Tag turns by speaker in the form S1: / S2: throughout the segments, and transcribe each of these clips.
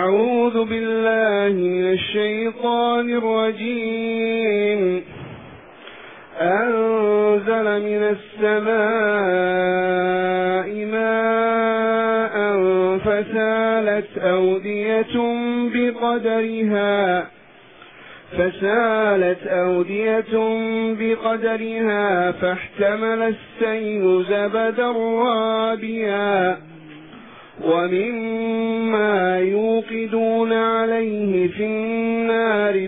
S1: أعوذ بالله من الشيطان الرجيم. أنزل من السماء ماء فسالت أودية بقدرها فاحتمل السيل زبدا رابيا ومما يوقدون عليه في النار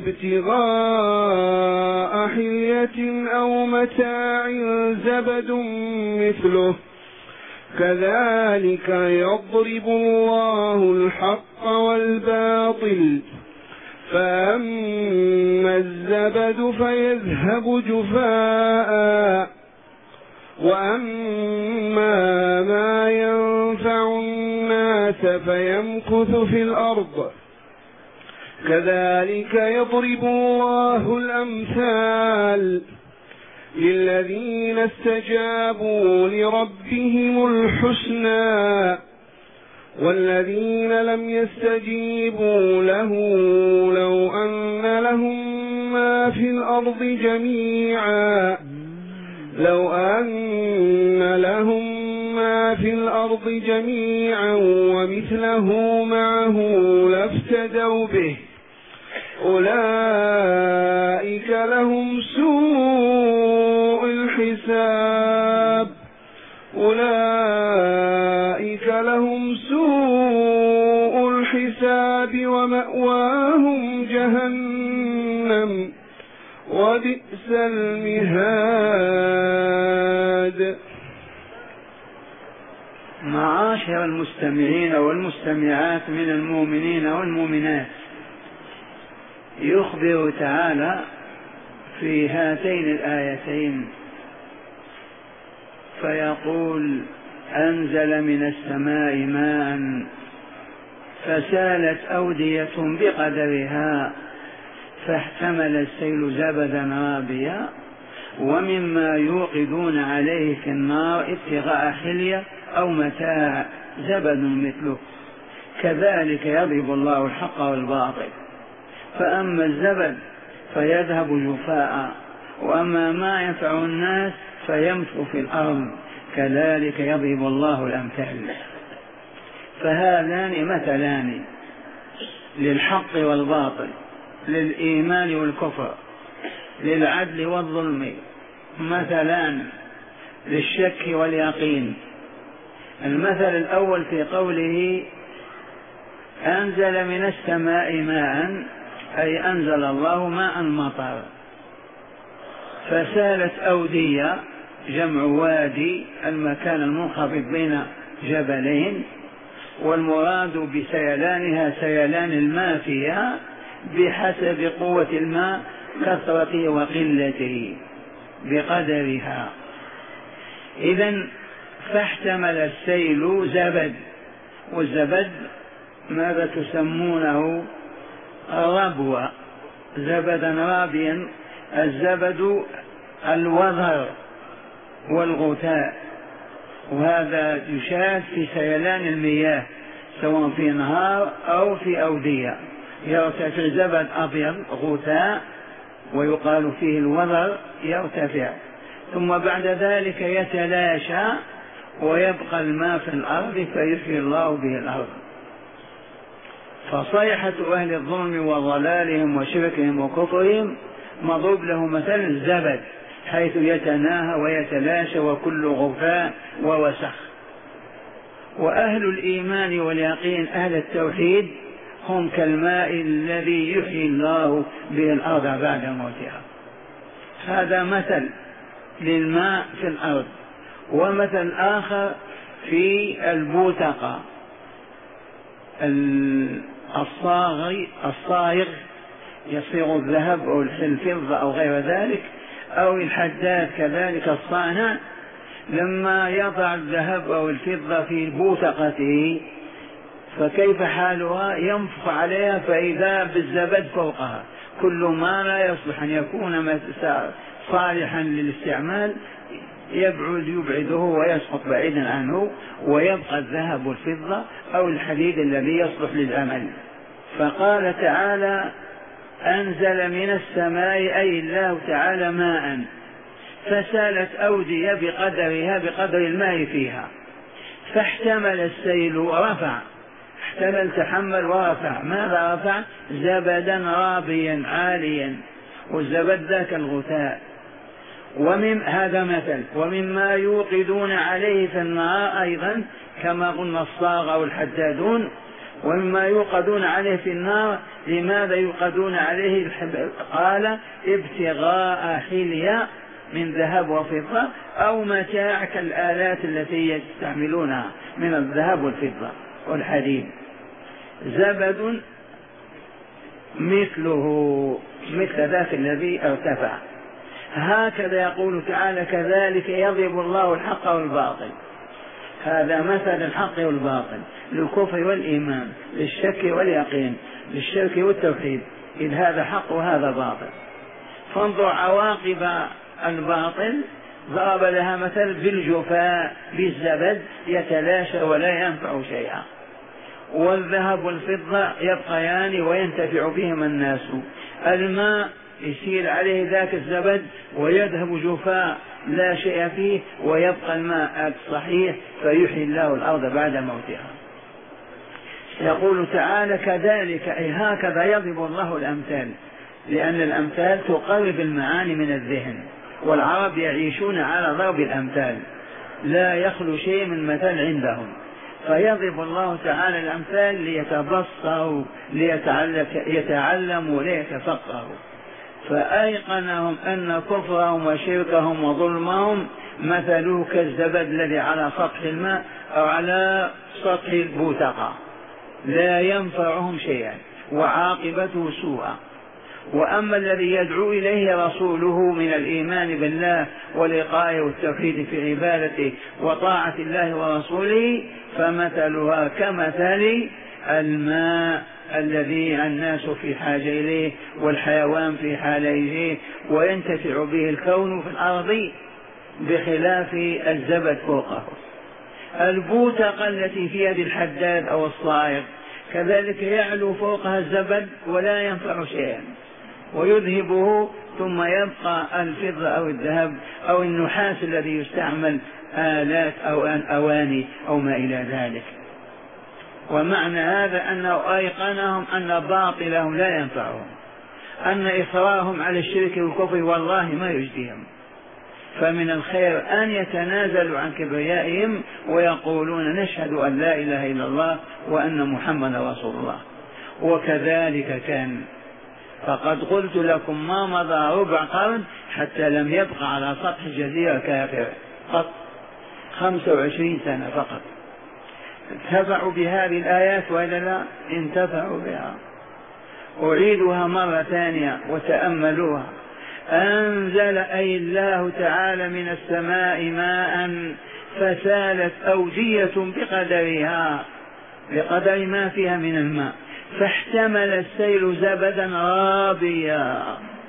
S1: ابتغاء حلية أو متاع زبد مثله كذلك يضرب الله الحق والباطل فأما الزبد فيذهب جفاء وأما ما ينفع الناس فيمكث في الأرض كذلك يضرب الله الأمثال للذين استجابوا لربهم الحسنى والذين لم يستجيبوا له لو أن لهم ما في الأرض جميعا ومثله معه لافتدوا به أولئك لهم سوء الحساب ومأواهم جهنم وبئس المهاد.
S2: معاشر المستمعين والمستمعات من المؤمنين والمؤمنات، يخبر تعالى في هاتين الآيتين فيقول: أنزل من السماء ماء فسالت أودية بقدرها فاحتمل السيل زبدا رابيا ومما يوقدون عليه في النار ابتغاء حلية أو متاع زبد مثله كذلك يضرب الله الحق والباطل فأما الزبد فيذهب جفاء وأما ما ينفع الناس فيمكث في الأرض كذلك يضرب الله الأمثال. فهذان مثلان للحق والباطل، للإيمان والكفر، للعدل والظلم، مثلان للشك واليقين. المثل الأول في قوله أنزل من السماء ماء، أي أنزل الله ماء مطر، فسالت أودية جمع وادي المكان المنخفض بين جبلين، والمراد بسيلانها سيلان الماء فيها بحسب قوة الماء كثرته وقلته بقدرها. إذن فاحتمل السيل زبد، والزبد ماذا تسمونه؟ ربوة، زبدا رابيا. الزبد الوذر والغثاء، وهذا يشاهد في سيلان المياه سواء في نهار أو في أودية، يرتفع زبد أبيض غثاء ويقال فيه الوذر يرتفع، ثم بعد ذلك يتلاشى ويبقى الماء في الأرض فيحيي الله به الأرض. فصيحة أهل الظلم وضلالهم وشركهم وكفرهم مضروب له مثل الزبد حيث يتناهى ويتلاشى وكل غثاء ووسخ. وأهل الإيمان واليقين أهل التوحيد هم كالماء الذي يحيي الله به الأرض بعد موتها. هذا مثل للماء في الأرض. ومثل آخر في البوتقة الصاغ يصيغ الذهب أو الفضة أو غير ذلك، أو الحداد كذلك الصانع، لما يضع الذهب أو الفضة في بوتقته فكيف حالها؟ ينفخ عليها فإذا بالزبد فوقها، كل ما لا يصلح أن يكون صالحا للاستعمال يبعده ويسقط بعيدا عنه، ويبقى الذهب والفضة أو الحديد الذي يصلح للعمل. فقال تعالى أنزل من السماء أي الله تعالى ماء فسالت أودية بقدرها بقدر الماء فيها، فاحتمل السيل ورفع، احتمل تحمل ورفع. ماذا رفع؟ زبدا رابيا عاليا، والزبد ذاك الغثاء. هذا مثل. ومما يوقدون عليه في النار أيضا كما قلنا الصاغ أو الحدادون، ومما يوقدون عليه في النار. لماذا يوقدون عليه؟ قال ابتغاء حلية من ذهب وفضة أو متاع كالآلات التي يستعملونها من الذهب والفضة والحديد. زبد مثله مثل ذاك الذي ارتفع. هكذا يقول تعالى كذلك يضرب الله الحق والباطل. هذا مثل الحق والباطل، للكفر والإيمان، للشك واليقين، للشرك والتوحيد، إذ هذا حق وهذا باطل. فانظر عواقب الباطل، ضرب لها مثل بالجفاء، بالزبد يتلاشى ولا ينفع شيئا. والذهب والفضة يبقيان وينتفع بهما الناس. الماء يسيل عليه ذاك الزبد ويذهب جفاء لا شيء فيه، ويبقى الماء صحيح فيحيي الله الأرض بعد موتها. يقول تعالى كذلك أي هكذا يضرب الله الأمثال، لأن الأمثال تقرب المعاني من الذهن، والعرب يعيشون على ضرب الأمثال، لا يخلو شيء من مثل عندهم. فيضرب الله تعالى الأمثال ليتبصروا ليتعلموا وليتفقهوا. فأيقنهم أن كفرهم وشركهم وظلمهم مثلوا كالزبد الذي على سطح الماء أو على سطح البوتقة، لا ينفعهم شيئا وعاقبته سوءا. وأما الذي يدعو إليه رسوله من الإيمان بالله والإقامة والتوحيد في عبادته وطاعة الله ورسوله فمثلها كمثل الماء الذي الناس في حاجة إليه والحيوان في حاجة إليه وينتفع به الكون في الأرض، بخلاف الزبد فوقه. البوتقة التي في يد الحداد أو الصائغ كذلك يعلو فوقها الزبد ولا ينفع شيئا ويذهبه، ثم يبقى الفضة أو الذهب أو النحاس الذي يستعمل آلات أو أواني أو ما إلى ذلك. ومعنى هذا أنه أيقنهم أن باطلهم لا ينفعهم، أن إصرارهم على الشرك والكفر والله ما يجديهم. فمن الخير أن يتنازلوا عن كبريائهم ويقولون نشهد أن لا إله إلا الله وأن محمد رسول الله. وكذلك كان، فقد قلت لكم ما مضى ربع قرن حتى لم يبقى على سطح الجزيرة كافر قط، 25 سنة فقط. انتفعوا بهذه الآيات وإلا لا؟ انتفعوا بها. أعيدها مرة ثانية وتأملوها. أنزل أي الله تعالى من السماء ماء فسالت أودية بقدرها، بقدر ما فيها من الماء، فاحتمل السيل زبدا رابيا.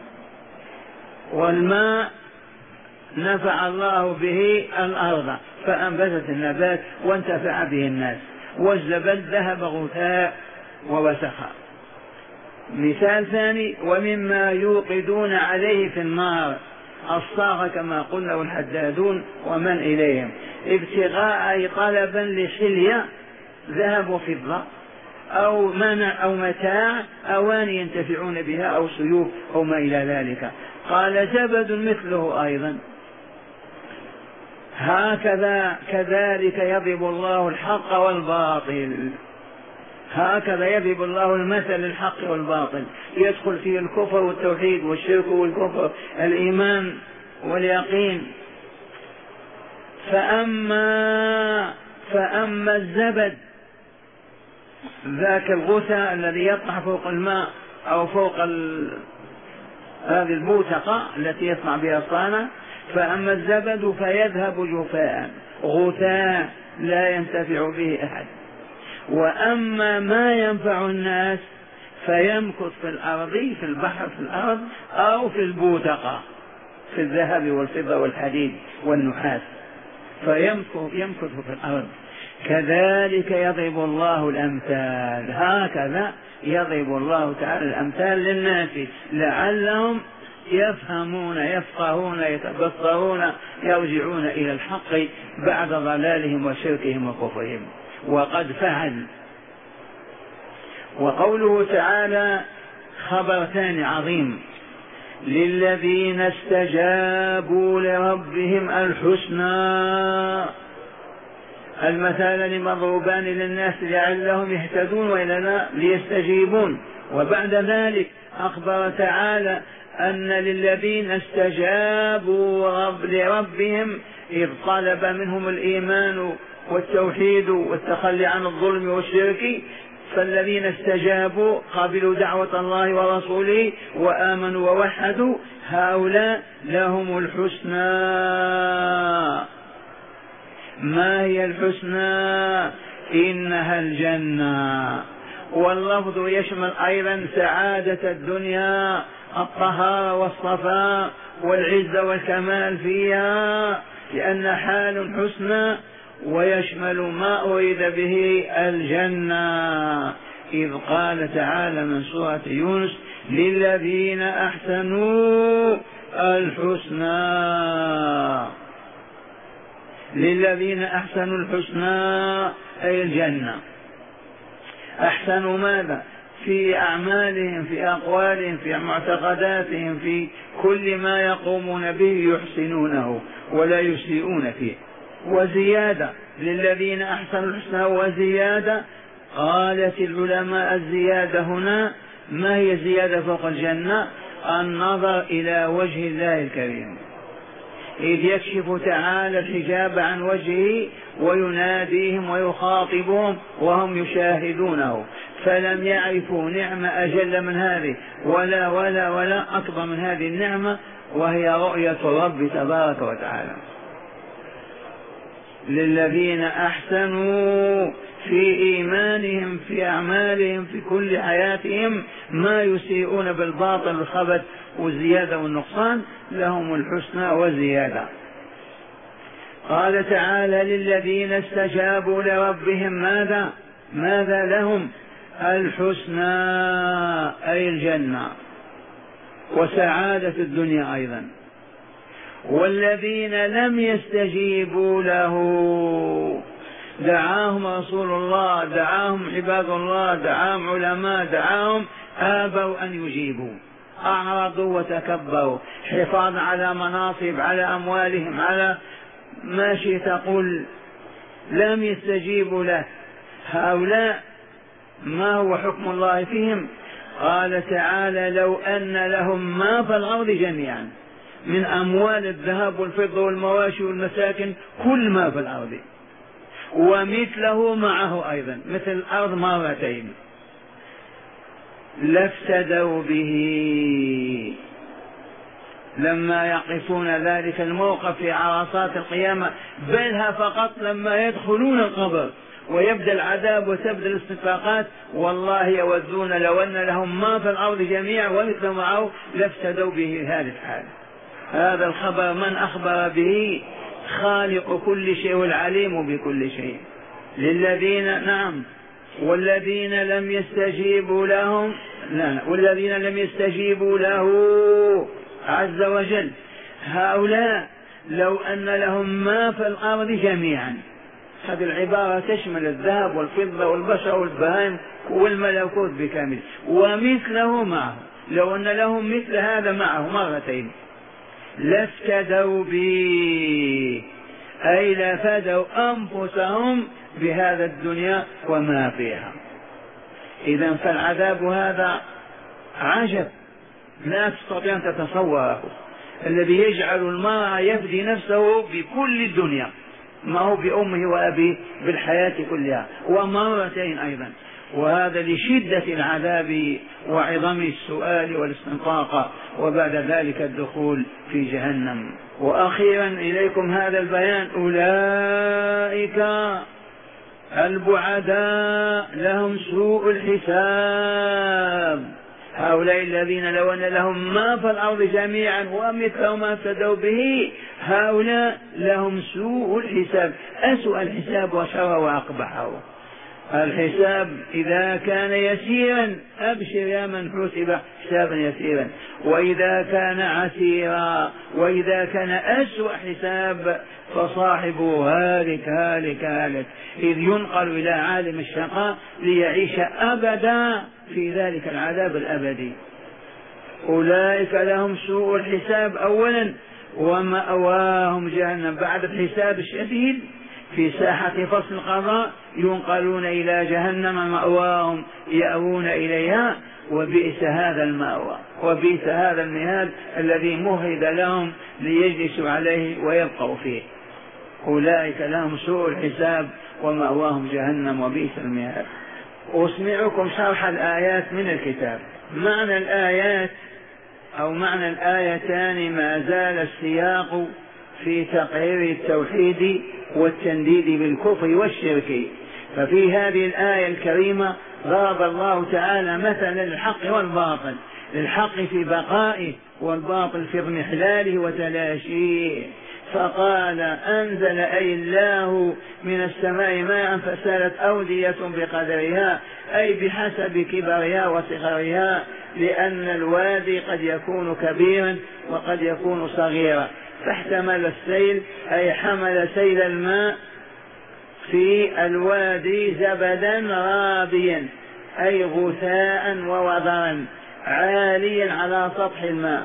S2: والماء نفع الله به الأرض فأنبتت النبات وانتفع به الناس، والزبد ذهب غثاء ووسخا. مثال ثاني: ومما يوقدون عليه في النار، الصاغ كما قلنا والحدادون ومن إليهم، ابتغاء أي طلبا لحلية ذهب وفضة أو منع أو متاع أواني ينتفعون بها أو سيوف أو ما إلى ذلك. قال زبد مثله أيضا. هكذا كذلك يضرب الله الحق والباطل، هكذا يضرب الله المثل الحق والباطل، يدخل فيه الكفر والتوحيد والشرك والكفر، الإيمان واليقين. فأما الزبد ذاك الغثاء الذي يطلع فوق الماء أو فوق هذه البوتقة التي يصنع بها الصانع، فأما الزبد فيذهب جفاء غثاء لا ينتفع به أحد. وأما ما ينفع الناس فيمكث في الأرض، في البحر في الأرض، أو في البوتقة في الذهب والفضة والحديد والنحاس، فيمكث في الأرض. كذلك يضرب الله الأمثال، هكذا يضرب الله تعالى الأمثال للناس لعلهم يفهمون يفقهون يتبصرون يرجعون إلى الحق بعد ضلالهم وشركهم وكفرهم. وقد فعل. وقوله تعالى خبر ثاني عظيم: للذين استجابوا لربهم الحسنى. المثال مضروبان للناس لعلهم يهتدون وإلا ليستجيبون. وبعد ذلك أخبر تعالى أن للذين استجابوا لربهم إذ طلب منهم الإيمان والتوحيد والتخلي عن الظلم والشرك، فالذين استجابوا قبلوا دعوة الله ورسوله وآمنوا ووحدوا هؤلاء لهم الحسنى. ما هي الحسنى؟ إنها الجنة. واللفظ يشمل أيضا سعادة الدنيا، الطهارة والصفاء والعزة والكمال فيها، لأن حال حسنى ويشمل ما أريد به الجنة. إذ قال تعالى من سورة يونس: للذين أحسنوا الحسنى. للذين أحسنوا الحسنى أي الجنة. أحسنوا ماذا؟ في أعمالهم، في أقوالهم، في معتقداتهم، في كل ما يقومون به يحسنونه ولا يسيئون فيه. وزيادة: للذين أحسنوا الحسنى وزيادة. قالت العلماء الزيادة هنا ما هي زيادة فوق الجنة؟ النظر إلى وجه الله الكريم، إذ يكشف تعالى الحجاب عن وجهه ويناديهم ويخاطبهم وهم يشاهدونه، فلم يعرفوا نعمة أجل من هذه ولا أكبر من هذه النعمة، وهي رؤية الرب تبارك وتعالى. للذين أحسنوا في إيمانهم، في أعمالهم، في كل حياتهم، ما يسيئون بالباطل والخبث والزيادة والنقصان، لهم الحسنى وزيادة. قال تعالى: للذين استجابوا لربهم ماذا لهم؟ الحسنى أي الجنة وسعادة الدنيا أيضا. والذين لم يستجيبوا له، دعاهم رسول الله، دعاهم عباد الله، دعاهم علماء، دعاهم، آبوا أن يجيبوا، أعرضوا وتكبروا، حفاظا على مناصب، على أموالهم، على ما شئت قل، لم يستجيبوا له. هؤلاء ما هو حكم الله فيهم؟ قال تعالى: لو أن لهم ما في الأرض جميعا من أموال الذهب والفضة والمواشي والمساكن، كل ما في الأرض، ومثله معه أيضا، مثل الأرض مرتين، لافتدوا به لما يقفون ذلك الموقف في عرصات القيامة، بلها فقط لما يدخلون القبر ويبدأ العذاب وتبدأ الاستفاقات، والله يودون لو أن لهم ما في الأرض جميعا ومثل معه لافتدوا به هذه الحال. هذا الخبر من أخبر به؟ خالق كل شيء والعليم بكل شيء. للذين والذين لم يستجيبوا لهم والذين لم يستجيبوا له عز وجل، هؤلاء لو أن لهم ما في الأرض جميعا. هذه العبارة تشمل الذهب والفضة والبشر والبهائم والملكوت بكامل، ومثله معه، لو أن لهم مثل هذا معه مرتين، لافتدوا به أي لفدوا أنفسهم بهذا الدنيا وما فيها. إذا فالعذاب هذا عجب لا تستطيع أن تتصوره، الذي يجعل المرء يفدي نفسه بكل الدنيا، ما هو بأمه وأبيه بالحياة كلها ومرتين أيضا، وهذا لشدة العذاب وعظم السؤال والاستنطاق، وبعد ذلك الدخول في جهنم. وأخيرا إليكم هذا البيان: أولئك البعداء لهم سوء الحساب. هؤلاء الذين لو أن لهم ما في الأرض جميعا ومثله ما افتدوا به، هؤلاء لهم سوء الحساب، أسوأ الحساب وشر وأقبحه. الحساب إذا كان يسيرا أبشر يا من حسب حسابا يسيرا، وإذا كان عسيرا وإذا كان أسوأ حساب فصاحبه هالك هالك هالك، إذ ينقل إلى عالم الشقاء ليعيش أبدا في ذلك العذاب الأبدي. أولئك لهم سوء الحساب أولا، ومأواهم جهنم. بعد الحساب الشديد في ساحة فصل القضاء ينقلون إلى جهنم مأواهم يأوون إليها، وبئس هذا المأوى وبئس هذا المهاد الذي مهد لهم ليجلسوا عليه ويبقوا فيه. أولئك لهم سوء الحساب ومأواهم جهنم وبئس المهاد. أسمعكم شرح الآيات من الكتاب. معنى الآيات أو معنى الآيتان ما زال السياق في تقرير التوحيد والتنديد بالكفر والشرك. ففي هذه الآية الكريمة ضرب الله تعالى مثلا للحق والباطل، للحق في بقائه والباطل في اضمحلاله وتلاشيه. فقال أنزل أي الله من السماء ماء فسالت أودية بقدرها، أي بحسب كبرها وصغرها، لأن الوادي قد يكون كبيرا وقد يكون صغيرا، فاحتمل السيل أي حمل سيل الماء في الوادي زبدا رابيا، أي غثاء ووضرا عاليا على سطح الماء.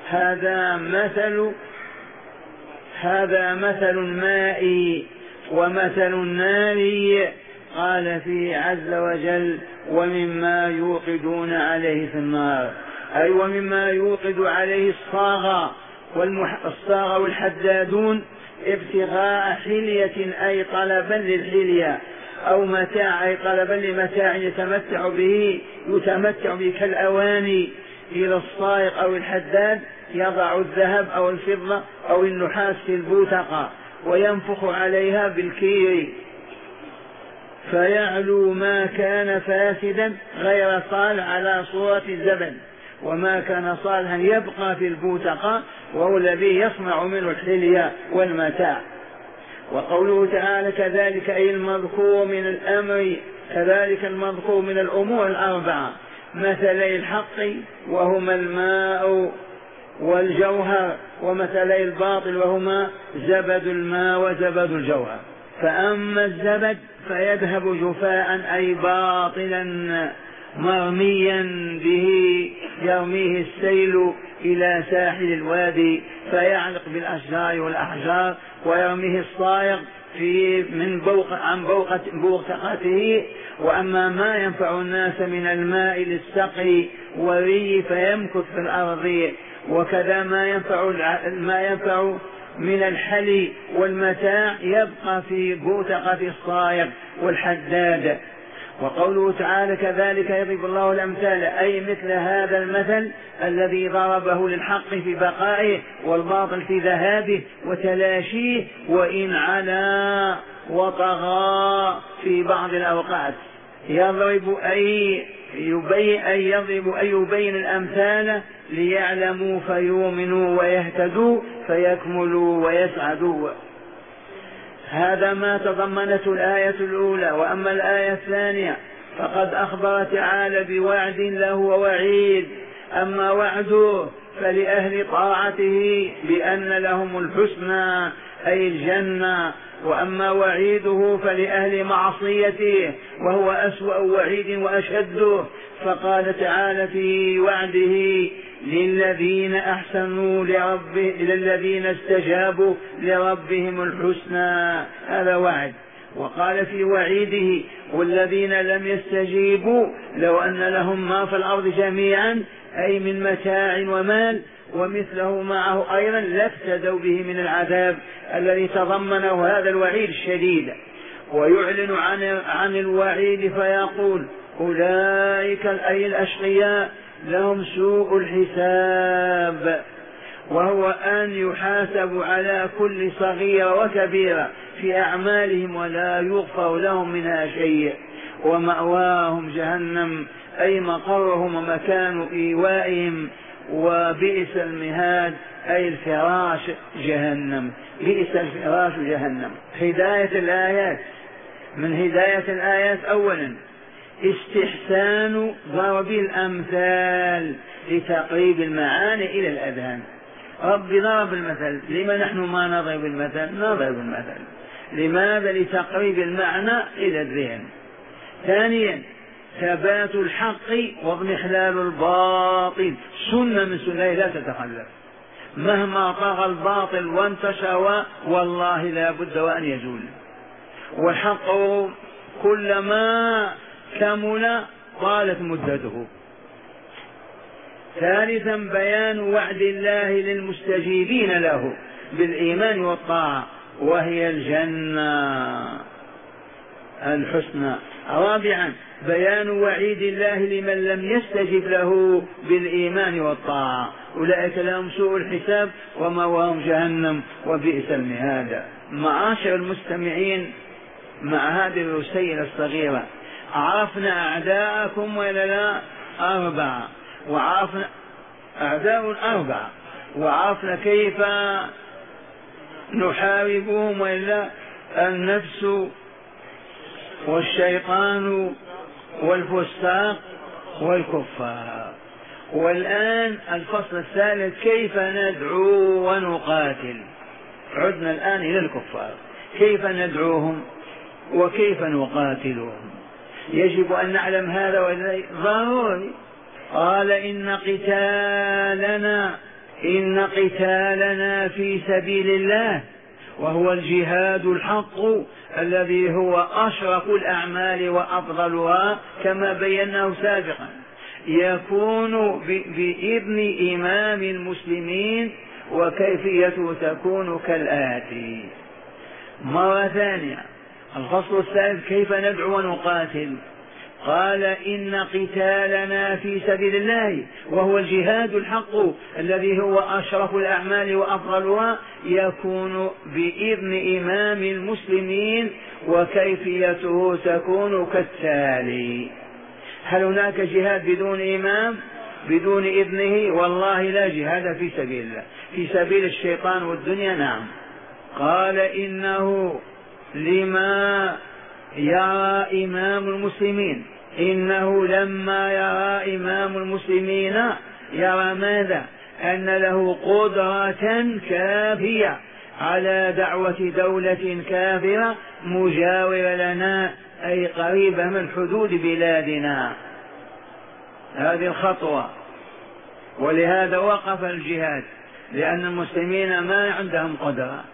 S2: هذا مثل الماء ومثل النار. قال فيه عز وجل ومما يوقدون عليه في النار، أي ومما يوقد عليه الصاغ والحدادون ابتغاء حلية أي طلبا للحلية، أو متاع أي طلبا لمتاع يتمتع به كالأواني. إلى الصائغ أو الحداد يضع الذهب أو الفضة أو النحاس في البوتقة وينفخ عليها بالكير فيعلو ما كان فاسدا غير صالح على صورة الزبن، وما كان صالحا يبقى في البوتقة، وهو الذي يصنع منه الحلية والمتاع. وقوله تعالى كذلك أي المذكور من الأمر، كذلك المذكور من الأمور الأربعة، مثلي الحق وهما الماء والجوهر، ومثلي الباطل وهما زبد الماء وزبد الجوهر. فأما الزبد فيذهب جفاء أي باطلا مرميا به يرميه السيل إلى ساحل الوادي فيعلق بالأشجار والأحجار، ويرميه الصائغ عن بوقته. وأما ما ينفع الناس من الماء للسقي والري فيمكث في الأرض، وكذا ما ينفع من الحلي والمتاع يبقى في بوتقة الصائغ والحداد. وقوله تعالى كذلك يضرب الله الأمثال، أي مثل هذا المثل الذي ضربه للحق في بقائه والباطل في ذهابه وتلاشيه، وإن علا وطغى في بعض الأوقات. يضرب أي يبين الأمثال ليعلموا فيؤمنوا ويهتدوا فيكملوا ويسعدوا. هذا ما تضمنته الآية الأولى. وأما الآية الثانية فقد أخبر تعالى بوعد له ووعيد. أما وعده فلأهل طاعته بأن لهم الحسنى أي الجنة، وأما وعيده فلأهل معصيته وهو أسوأ وعيد وأشده. فقال تعالى في وعده للذين أحسنوا للذين استجابوا لربهم الحسنى، هذا وعد. وقال في وعيده والذين لم يستجيبوا لو أن لهم ما في الأرض جميعا أي من متاع ومال ومثله معه أيضا لافتدوا به من العذاب الذي تضمنه هذا الوعيد الشديد. ويعلن عن الوعيد فيقول أولئك أي الأشقياء لهم سوء الحساب، وهو أن يحاسبوا على كل صغيرة وكبيرة في أعمالهم ولا يغفر لهم منها شيء. ومأواهم جهنم أي مقرهم ومكان إيوائهم، وبئس المهاد أي الفراش جهنم، بئس الفراش جهنم. هداية الآيات، من هداية الآيات أولا استحسان ضرب الأمثال لتقريب المعاني إلى الأذهان. رب ضرب المثل، لما نحن ما نضرب المثل؟ نضرب المثل، لماذا؟ لتقريب المعنى إلى الذهن. ثانيا ثبات الحق واضمحلال الباطل، سنة من سنة لا تتخلف، مهما طغى الباطل وانتشر والله لا بد وأن يزول، والحق كلما كمل طالت مدته. ثالثا بيان وعد الله للمستجيبين له بالإيمان والطاعة وهي الجنة الحسنى. رابعا بيان وعيد الله لمن لم يستجب له بالإيمان والطاعة، أولئك لهم سوء الحساب ومأواهم جهنم وبئس المهاد. معاشر المستمعين، مع هذه الرسالة الصغيرة عرفنا أعداءكم ولا لا؟ أربعة، وعرفنا أعداء أربعة، وعرفنا كيف نحاربهم ولا؟ النفس والشيطان والفساق والكفار. والآن الفصل الثالث كيف ندعو ونقاتل. عدنا الآن إلى الكفار، كيف ندعوهم وكيف نقاتلهم. يجب أن نعلم هذا ضروري. قال إن قتالنا في سبيل الله وهو الجهاد الحق الذي هو أشرف الأعمال وأفضلها كما بيناه سابقا، يكون بإذن إمام المسلمين، وكيفيته تكون كالآتي. مرة ثانية الفصل الثالث كيف ندعو ونقاتل. قال إن قتالنا في سبيل الله وهو الجهاد الحق الذي هو أشرف الأعمال وأفضلها يكون بإذن إمام المسلمين، وكيفيته تكون كالتالي. هل هناك جهاد بدون إمام بدون إذنه؟ والله لا جهاد في سبيل الله، في سبيل الشيطان والدنيا نعم. قال إنه لما يرى إمام المسلمين، إنه لما يرى إمام المسلمين يرى ماذا؟ أن له قدرة كافية على دعوة دولة كافرة مجاورة لنا أي قريبة من حدود بلادنا. هذه الخطوة، ولهذا وقف الجهاد، لأن المسلمين ما عندهم قدرة.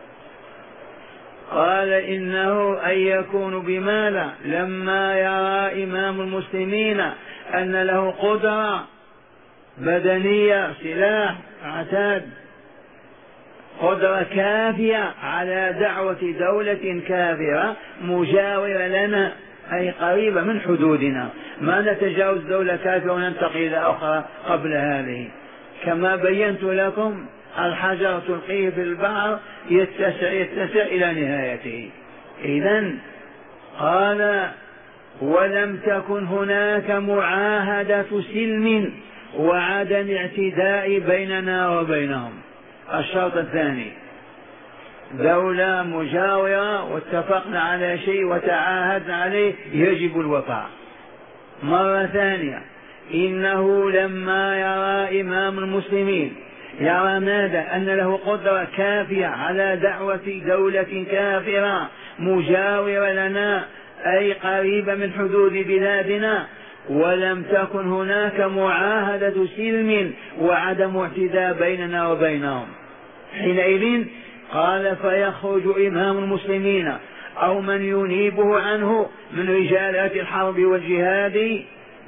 S2: قال إنه أن يكون بماذا؟ لما يرى إمام المسلمين أن له قدرة بدنية، سلاح، عتاد، قدرة كافية على دعوة دولة كافرة مجاورة لنا أي قريبة من حدودنا، ما نتجاوز دولة كافرة وننتقل إلى أخرى قبل هذه. كما بينت لكم الحجر تلقيه في البحر يتسع إلى نهايته. إذن قال ولم تكن هناك معاهدة سلم وعدم اعتداء بيننا وبينهم. الشرط الثاني دولة مجاورة واتفقنا على شيء وتعاهدنا عليه يجب الوفاء. مرة ثانية إنه لما يرى إمام المسلمين يرى ماذا؟ أن له قدرة كافية على دعوة دولة كافرة مجاورة لنا أي قريبة من حدود بلادنا، ولم تكن هناك معاهدة سلم وعدم اعتداء بيننا وبينهم. حينئذ قال فيخرج إمام المسلمين أو من ينيبه عنه من رجالات الحرب والجهاد،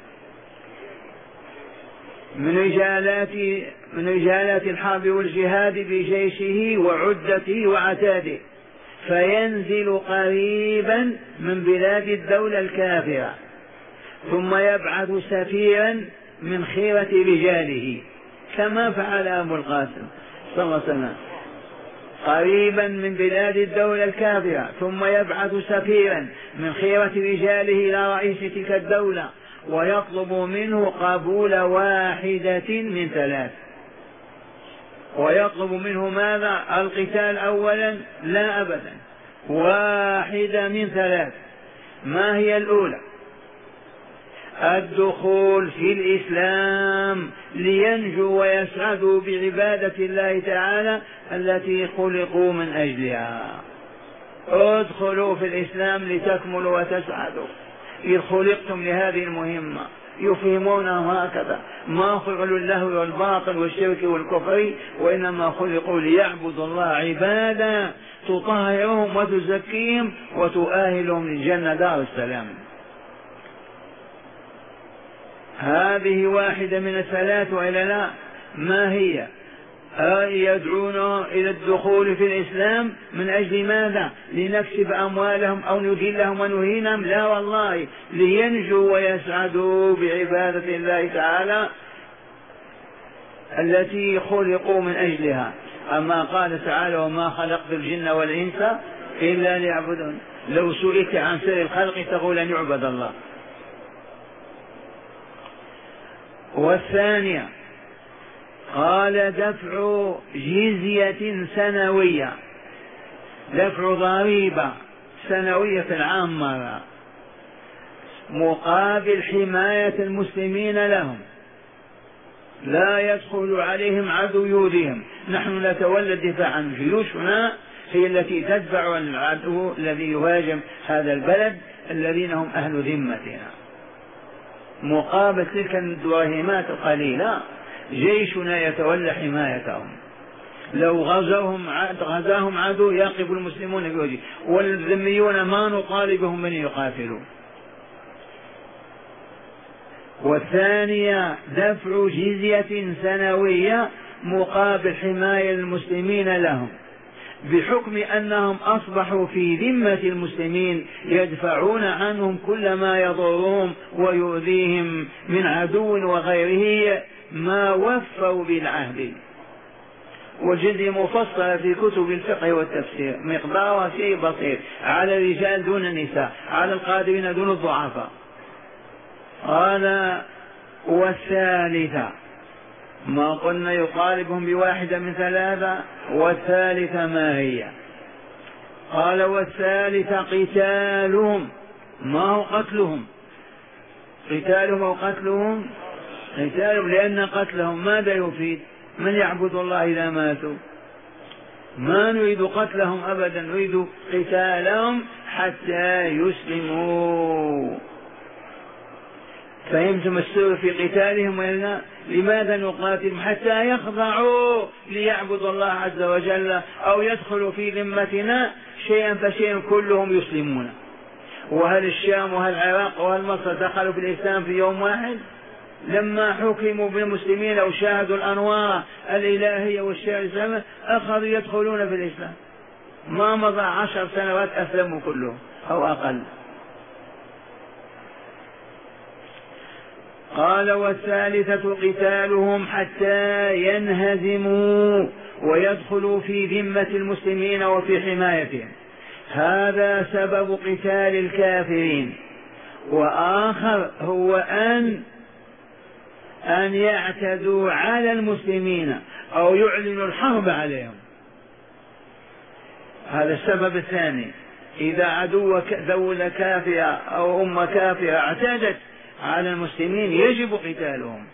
S2: من رجالات الحرب والجهاد بجيشه وعدته وعتاده، فينزل قريبا من بلاد الدولة الكافرة، ثم يبعث سفيرا من خيرة رجاله كما فعل أبو القاسم صلى الله عليه وسلم، قريبا من بلاد الدولة الكافرة، ثم يبعث سفيرا من خيرة رجاله إلى رئيس تلك الدولة ويطلب منه قبول واحدة من ثلاث. ويطلب منه ماذا؟ القتال أولا؟ لا أبدا، واحدة من ثلاث. ما هي الأولى؟ الدخول في الإسلام لينجوا ويسعدوا بعبادة الله تعالى التي خلقوا من أجلها. ادخلوا في الإسلام لتكملوا وتسعدوا، إذ خلقتم لهذه المهمة. يفهمونه هكذا، ما خلقوا للهو والباطل والشرك والكفر، وإنما خلقوا ليعبدوا الله عبادا تطهرهم وتزكيهم وتؤهلهم للجنة دار السلام. هذه واحدة من الثلاث وإلا لا؟ ما هي؟ يدعون إلى الدخول في الإسلام من أجل ماذا؟ لنكسب أموالهم أو نذلهم ونهينهم؟ لا والله، لينجوا ويسعدوا بعبادة الله تعالى التي خلقوا من أجلها. أما قال تعالى وما خلقت الجن والإنس إلا ليعبدون. لو سئلت عن سر الخلق تقول أن يعبد الله. والثانية قال دفع جزية سنوية، دفع ضريبة سنوية في العام مرة مقابل حماية المسلمين لهم، لا يدخل عليهم عدو يؤذيهم. نحن نتولى الدفاع عن جيوشنا، هي التي تدفع العدو الذي يهاجم هذا البلد الذين هم أهل ذمتنا. مقابل تلك الدراهمات القليلة جيشنا يتولى حمايتهم. لو غزاهم عدو يقف المسلمون بوجهه، والذميون ما نطالبهم من يقاتلوا. والثانية دفع جزية سنوية مقابل حماية المسلمين لهم، بحكم أنهم أصبحوا في ذمة المسلمين يدفعون عنهم كل ما يضرهم ويؤذيهم من عدو وغيره ما وفوا بالعهد. والجزية مفصلة في كتب الفقه والتفسير، مقدارها شيء بسيط، على الرجال دون النساء، على القادرين دون الضعفاء. قال والثالثة، ما قلنا يطالبهم بواحدة من ثلاثة، والثالثة ما هي؟ قال والثالثة قتالهم. ما هو قتلهم؟ قتالهم أو قتلهم؟ قتالهم، لأن قتلهم ماذا يفيد؟ من يعبد الله إذا ماتوا؟ ما نريد قتلهم أبدا، نريد قتالهم حتى يسلموا. فهمتم السر في قتالهم ولا؟ لماذا نقاتلهم؟ حتى يخضعوا ليعبدوا الله عز وجل أو يدخلوا في ذمتنا شيئا فشيئا كلهم يسلمون. وهل الشام وهل العراق وهل مصر دخلوا في الإسلام في يوم واحد؟ لما حكموا بالمسلمين أو شاهدوا الأنوار الإلهية والشرع الإسلامي أخذوا يدخلون في الإسلام. ما مضى 10 سنوات أسلموا كلهم أو أقل. قال والثالثة قتالهم حتى ينهزموا ويدخلوا في ذمة المسلمين وفي حمايتهم. هذا سبب قتال الكافرين. وآخر هو أن يعتدوا على المسلمين أو يعلنوا الحرب عليهم. هذا السبب الثاني. إذا عدو دولة كافرة أو أمة كافرة اعتدت على المسلمين يجب قتالهم.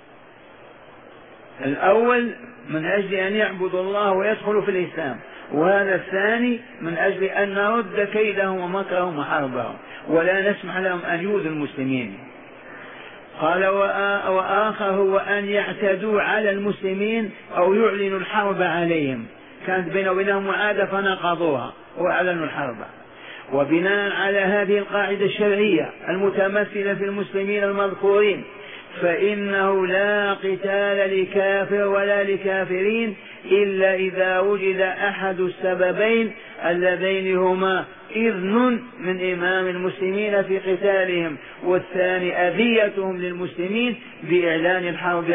S2: الأول من أجل أن يعبدوا الله ويدخلوا في الإسلام، وهذا الثاني من أجل أن نرد كيدهم ومكرهم وحربهم ولا نسمح لهم أن يؤذوا المسلمين. قال وآخر هو أن يعتدوا على المسلمين أو يعلنوا الحرب عليهم. كانت بينهم وبينهم معاهدة فنقضوها وأعلنوا الحرب. وبناء على هذه القاعدة الشرعية المتمثلة في المسلمين المذكورين فإنه لا قتال لكافر ولا لكافرين إلا إذا وجد أحد السببين اللذين هما إذن من إمام المسلمين في قتالهم، والثاني أذيتهم للمسلمين بإعلان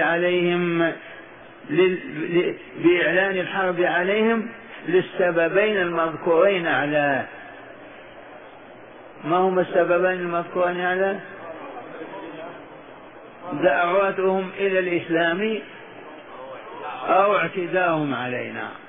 S2: الحرب عليهم للسببين المذكورين أعلاه. ما هما السببين المذكورين أعلاه؟ دعوتهم إلى الإسلام أو اعتداءهم علينا.